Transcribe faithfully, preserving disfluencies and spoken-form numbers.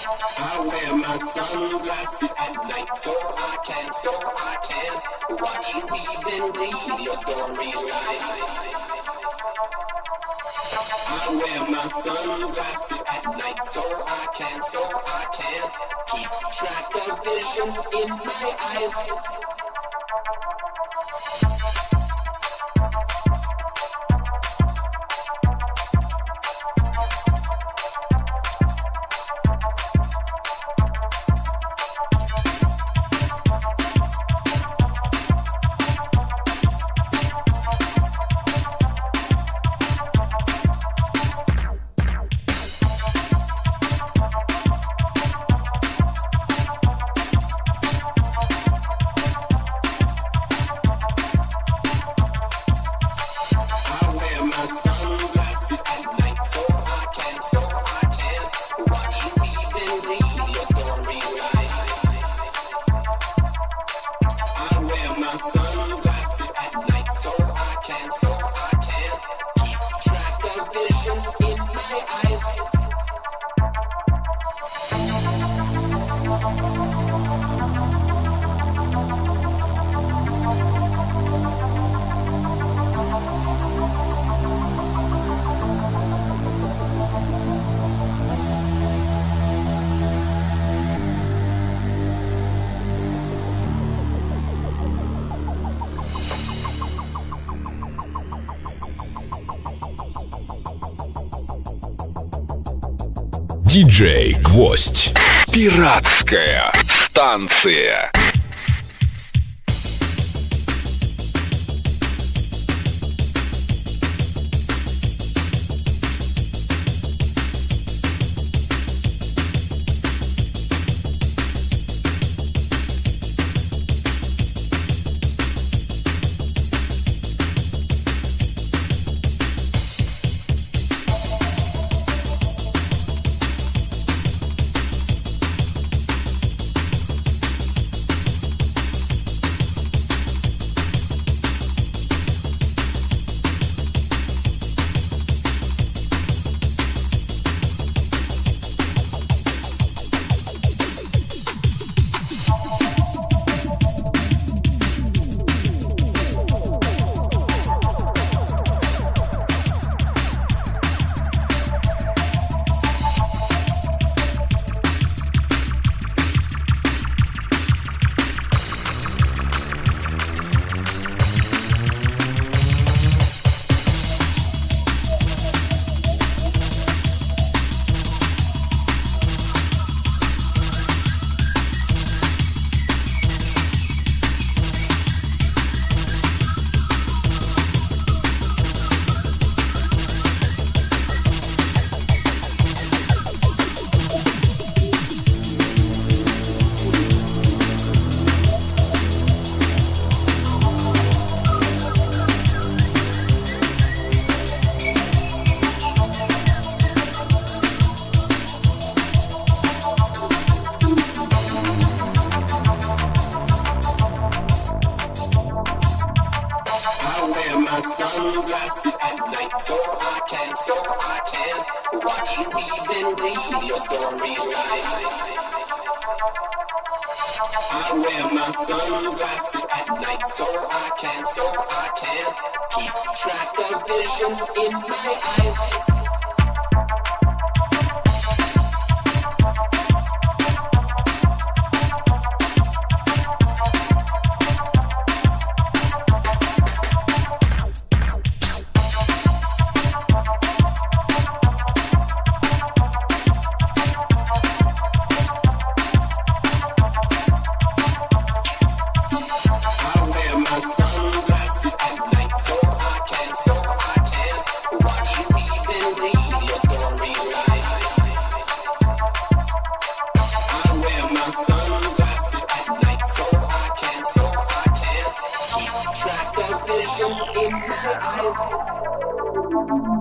I wear my sunglasses at night so I can, so I can watch you weave and read your storyline. I wear my sunglasses at night so I can, so I can keep track of visions in my eyes. Диджей Гвоздь. Пиратская станция. Sunglasses at night so I can, so I can watch you weave and read your storyline. I wear my sunglasses at night so I can, so I can keep track of visions in my eyes. Track of visions in my eyes.